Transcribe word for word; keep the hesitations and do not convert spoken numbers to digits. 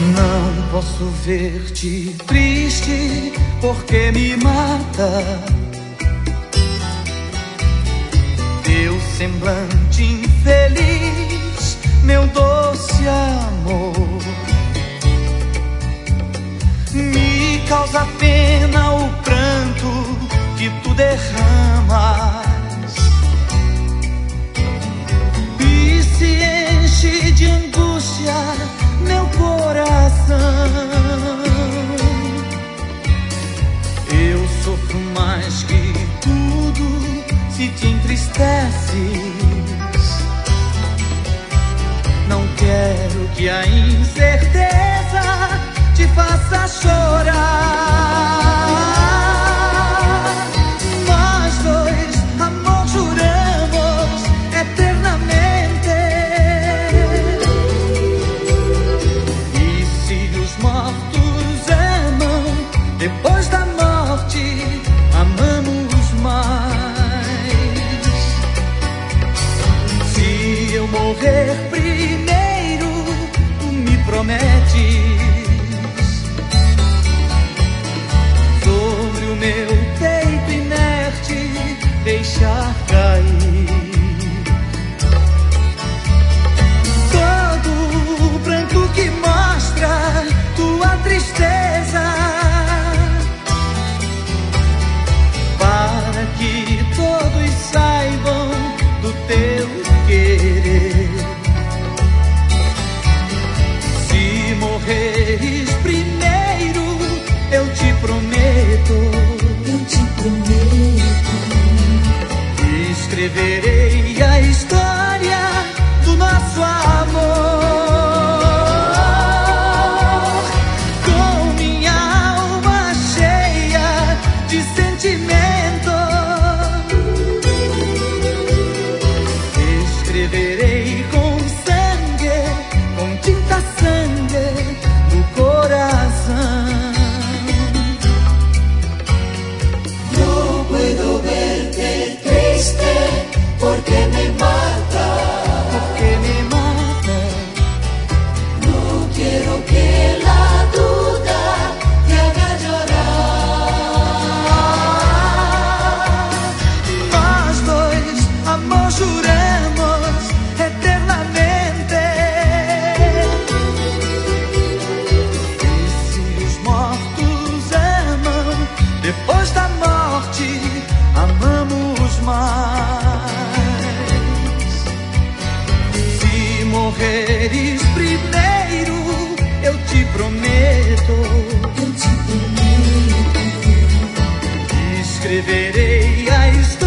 Não posso ver-te triste, porque me mata teu semblante infeliz, meu doce amor. Me causa pena o pranto que tu derramas, e se enche de angústia meu coração. Eu sofro mais que tudo se te entristeces. Não quero que a incerteza te faça chorar. Nós dois, amor, juramos eternamente. E se os mortos amam, depois da morte amamos mais. Se eu morrer primeiro, tu me prometes sobre o meu peito inerte deixar cair todo o pranto que mostra tua tristeza, para que todos saibam do teu querer. Se morreres primeiro, eu te prometo, eu te prometo, escreverei a história do nosso amor, com minha alma cheia de sentimento. Escreverei com sangue, com tinta sangue no coração. Porque me mata, porque me mata. No quiero que la duda te haga llorar. Nós dois, amor, juramos eternamente. E se os mortos amam, depois da morte amamos mais. Morreres primeiro, eu te prometo, eu te prometo, escreverei a história